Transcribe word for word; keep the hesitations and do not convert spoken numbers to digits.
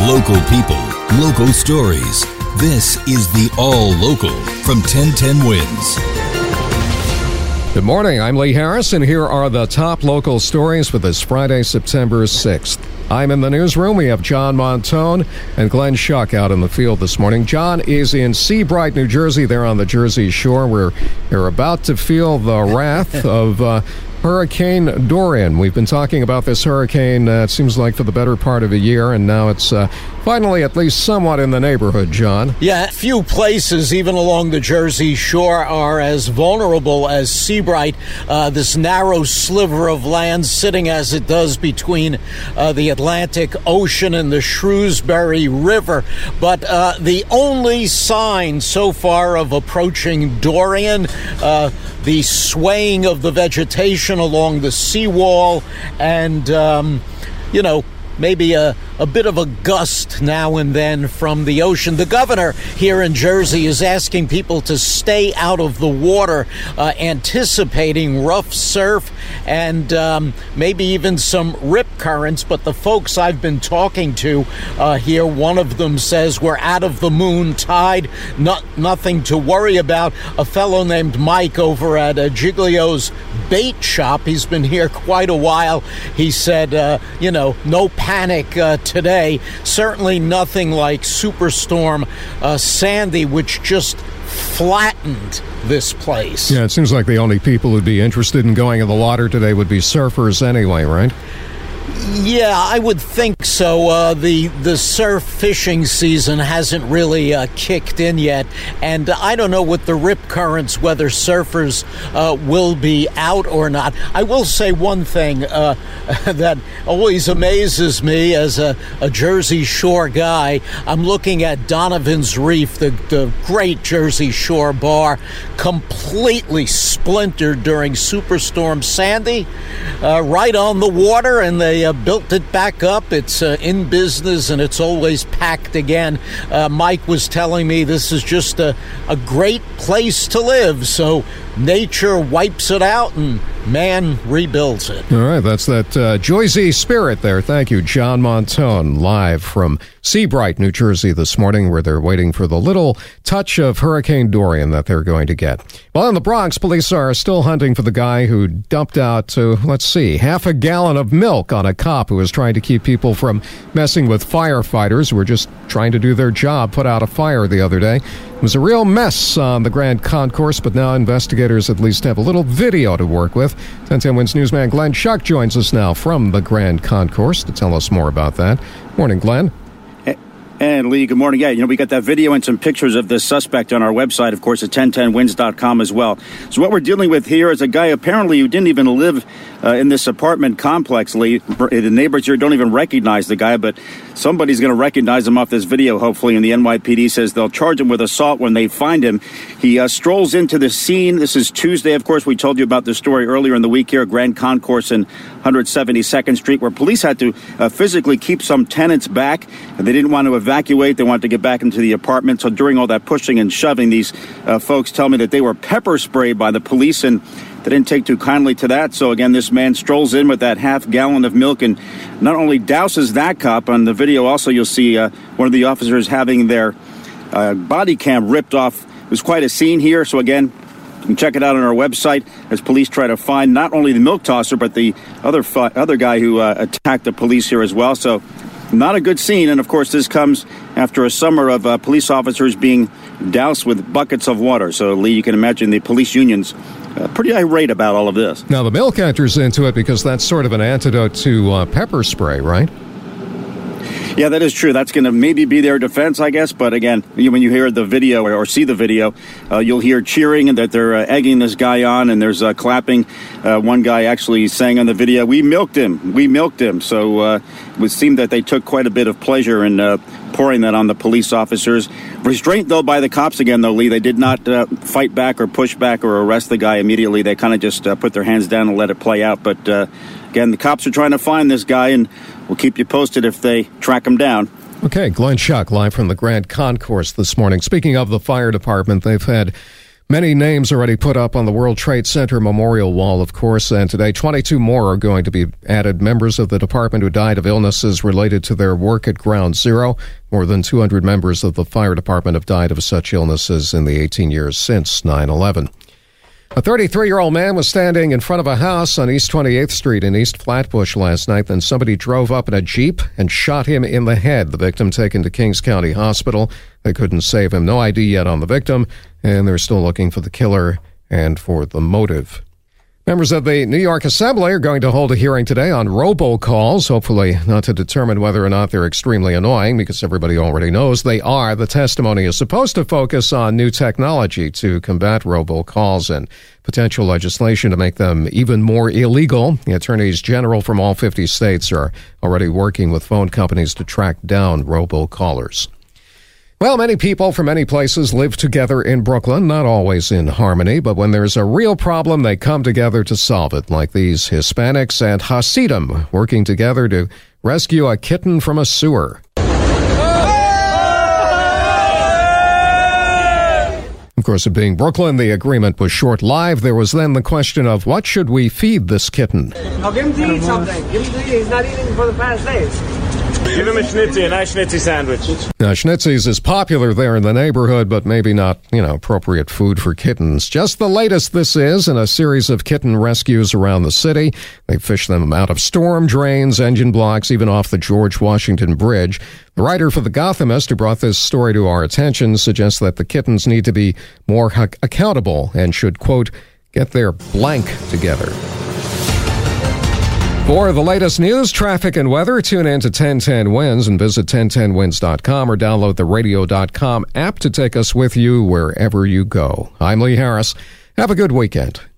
Local people, local stories. This is the All Local from ten ten Wins. Good morning, I'm Lee Harris, and here are the top local stories for this Friday, September sixth. I'm in the newsroom. We have John Montone and Glenn Schuck out in the field this morning. John is in Seabright, New Jersey. They're on the Jersey Shore, where they're about to feel the wrath of uh, Hurricane Dorian. We've been talking about this hurricane, uh, it seems like, for the better part of a year, and now it's uh, finally at least somewhat in the neighborhood, John. Yeah, few places, even along the Jersey Shore, are as vulnerable as Seabright, uh, this narrow sliver of land sitting as it does between uh, the Atlantic Ocean and the Shrewsbury River. But uh, the only sign so far of approaching Dorian, uh, the swaying of the vegetation along the seawall, and, um, you know, maybe a, a bit of a gust now and then from the ocean. The governor here in Jersey is asking people to stay out of the water, uh, anticipating rough surf and um, maybe even some rip currents. But the folks I've been talking to uh, here, one of them says we're out of the moon tide, not, nothing to worry about. A fellow named Mike over at uh, Giglio's bait shop, he's been here quite a while. He said, uh, you know, no panic uh, today. Certainly nothing like Superstorm uh, Sandy, which just flattened this place. Yeah, it seems like the only people who'd be interested in going in the water today would be surfers anyway, right? Yeah, I would think so. Uh, the the surf fishing season hasn't really uh, kicked in yet, and I don't know with the rip currents whether surfers uh, will be out or not. I will say one thing uh, that always amazes me as a, a Jersey Shore guy. I'm looking at Donovan's Reef, the, the great Jersey Shore bar, completely splintered during Superstorm Sandy, uh, right on the water, and they uh, built it back up. It's uh, in business, and it's always packed again. Uh, Mike was telling me this is just a, a great place to live, so nature wipes it out and man rebuilds it. All right, that's that uh, Joyzy spirit there. Thank you, John Montone, live from Seabright, New Jersey this morning, where they're waiting for the little touch of Hurricane Dorian that they're going to get. Well, in the Bronx, police are still hunting for the guy who dumped out, uh, let's see, half a gallon of milk on a cop who was trying to keep people from messing with firefighters who were just trying to do their job, put out a fire the other day. It was a real mess on the Grand Concourse, but now investigators at least have a little video to work with. ten ten Wins newsman Glenn Schuck joins us now from the Grand Concourse to tell us more about that. Morning, Glenn. And Lee, good morning. Yeah, you know, we got that video and some pictures of the suspect on our website, of course, at ten ten wins dot com as well. So what we're dealing with here is a guy apparently who didn't even live uh, in this apartment complex, Lee. The neighbors here don't even recognize the guy, but somebody's going to recognize him off this video, hopefully, and the N Y P D says they'll charge him with assault when they find him. He uh, strolls into the scene. This is Tuesday, of course. We told you about this story earlier in the week here, Grand Concourse in one seventy-second Street, where police had to uh, physically keep some tenants back, and they didn't want to evacuate. They wanted to get back into the apartment. So during all that pushing and shoving, these uh, folks tell me that they were pepper sprayed by the police, and they didn't take too kindly to that. So again, this man strolls in with that half gallon of milk and not only douses that cop. On the video also, you'll see uh, one of the officers having their uh, body cam ripped off. It was quite a scene here. So again, you can check it out on our website as police try to find not only the milk tosser, but the other fu- other guy who uh, attacked the police here as well. So not a good scene. And of course, this comes after a summer of uh, police officers being doused with buckets of water. So, Lee, you can imagine the police unions uh, pretty irate about all of this. Now, the milk enters into it because that's sort of an antidote to uh, pepper spray, right? Yeah, that is true. That's going to maybe be their defense, I guess. But again, when you hear the video or, or see the video, uh, you'll hear cheering and that they're uh, egging this guy on, and there's uh, clapping. Uh, one guy actually saying on the video, "We milked him. We milked him." So uh, it would seem that they took quite a bit of pleasure in uh, pouring that on the police officers. Restraint, though, by the cops again, though, Lee. They did not uh, fight back or push back or arrest the guy immediately. They kind of just uh, put their hands down and let it play out. But uh, again, the cops are trying to find this guy, and we'll keep you posted if they track him down. Okay, Glenn Schuck live from the Grand Concourse this morning. Speaking of the fire department, they've had Many names already put up on the World Trade Center Memorial Wall, of course, and today twenty-two more are going to be added. Members of the department who died of illnesses related to their work at Ground Zero. More than two hundred members of the fire department have died of such illnesses in the eighteen years since nine eleven. A thirty-three-year-old man was standing in front of a house on East twenty-eighth Street in East Flatbush last night. Then somebody drove up in a Jeep and shot him in the head. The victim taken to Kings County Hospital. They couldn't save him. No I D yet on the victim, and they're still looking for the killer and for the motive. Members of the New York Assembly are going to hold a hearing today on robocalls, hopefully not to determine whether or not they're extremely annoying, because everybody already knows they are. The testimony is supposed to focus on new technology to combat robocalls and potential legislation to make them even more illegal. The attorneys general from all fifty states are already working with phone companies to track down robocallers. Well, many people from many places live together in Brooklyn, not always in harmony, but when there's a real problem, they come together to solve it, like these Hispanics and Hasidim working together to rescue a kitten from a sewer. Of course, it being Brooklyn, the agreement was short-lived. There was then the question of, what should we feed this kitten? I'll give him to eat something. Give him to eat. He's not eating for the past days. Give him a schnitzi, a nice schnitzi sandwich. Now, schnitzis is popular there in the neighborhood, but maybe not, you know, appropriate food for kittens. Just the latest this is in a series of kitten rescues around the city. They fish them out of storm drains, engine blocks, even off the George Washington Bridge. The writer for The Gothamist, who brought this story to our attention, suggests that the kittens need to be more ha- accountable and should, quote, get their blank together. For the latest news, traffic, and weather, tune in to ten ten Wins and visit ten ten wins dot com or download the radio dot com app to take us with you wherever you go. I'm Lee Harris. Have a good weekend.